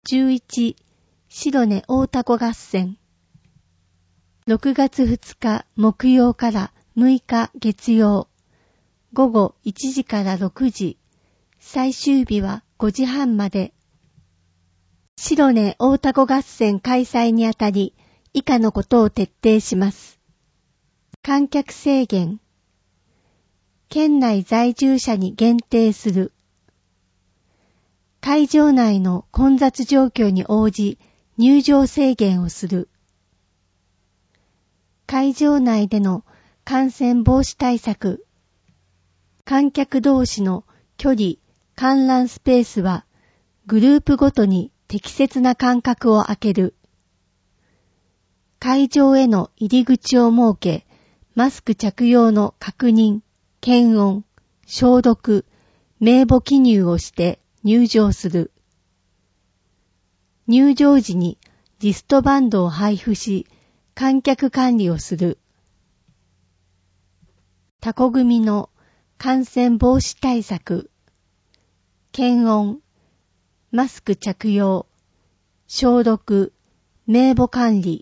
11白根大凧合戦。6月2日木曜から6日月曜。午後1時から6時。最終日は5時半まで。白根大凧合戦開催にあたり、以下のことを徹底します。観客制限。県内在住者に限定する。会場内の混雑状況に応じ入場制限をする。会場内での感染防止対策。観客同士の距離、観覧スペースはグループごとに適切な間隔を空ける。会場への入り口を設け、マスク着用の確認、検温、消毒、名簿記入をして入場する。入場時にリストバンドを配布し、観客管理をする。タコ組の感染防止対策。検温、マスク着用、消毒、名簿管理。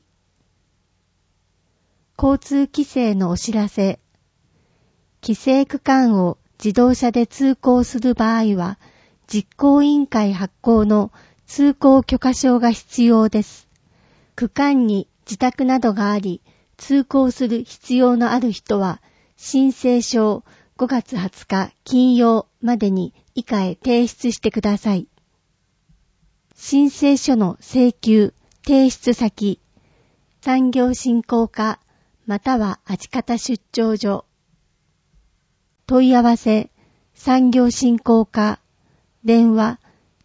交通規制のお知らせ。規制区間を自動車で通行する場合は、実行委員会発行の通行許可証が必要です。区間に自宅などがあり、通行する必要のある人は、申請書を5月20日金曜までに以下へ提出してください。申請書の請求、提出先、産業振興課またはあちかた出張所。問い合わせ、産業振興課、電話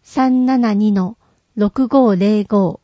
372-6505。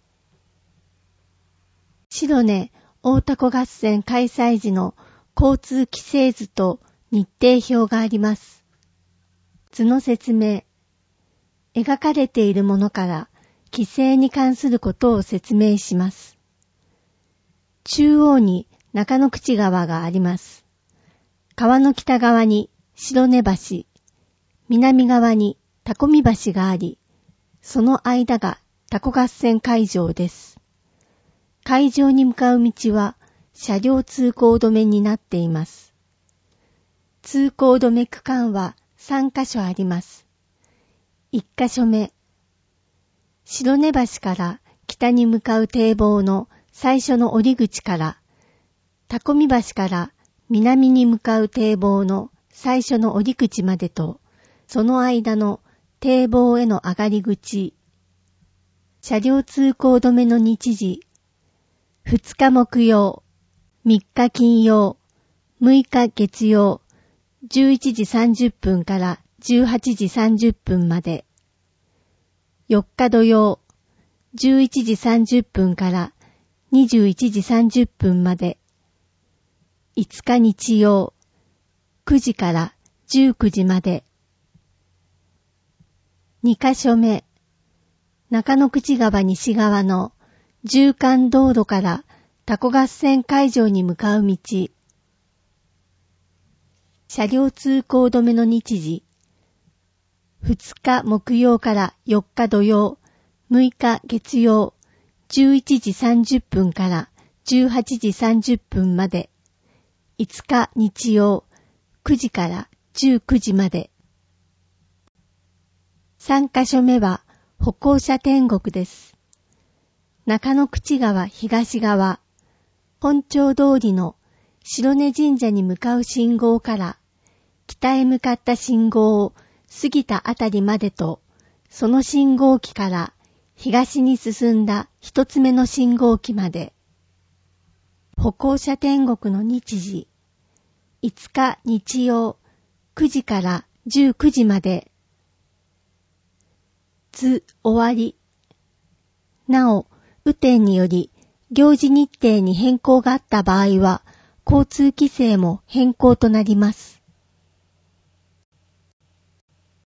白根大凧合戦開催時の交通規制図と日程表があります。図の説明。描かれているものから規制に関することを説明します。中央に中野口川があります。川の北側に白根橋、南側にタコ見橋があり、その間がタコ合戦会場です。会場に向かう道は車両通行止めになっています。通行止め区間は3カ所あります。1カ所目。白根橋から北に向かう堤防の最初の降り口から、タコ見橋から南に向かう堤防の最初の降り口までと、その間の堤防への上がり口。車両通行止めの日時。2日木曜、3日金曜、6日月曜、11時30分から18時30分まで。4日土曜、11時30分から21時30分まで。5日日曜、9時から19時まで。2カ所目、中野口川西側の縦貫道路からタコ合戦会場に向かう道。車両通行止めの日時。2日木曜から4日土曜、6日月曜、11時30分から18時30分まで。5日日曜、9時から19時まで。3カ所目は歩行者天国です。中野口川東側、本町通りの白根神社に向かう信号から北へ向かった信号を過ぎたあたりまでと、その信号機から東に進んだ一つ目の信号機まで。歩行者天国の日時、5日日曜9時から19時まで。終わり。なお、雨天により行事日程に変更があった場合は、交通規制も変更となります。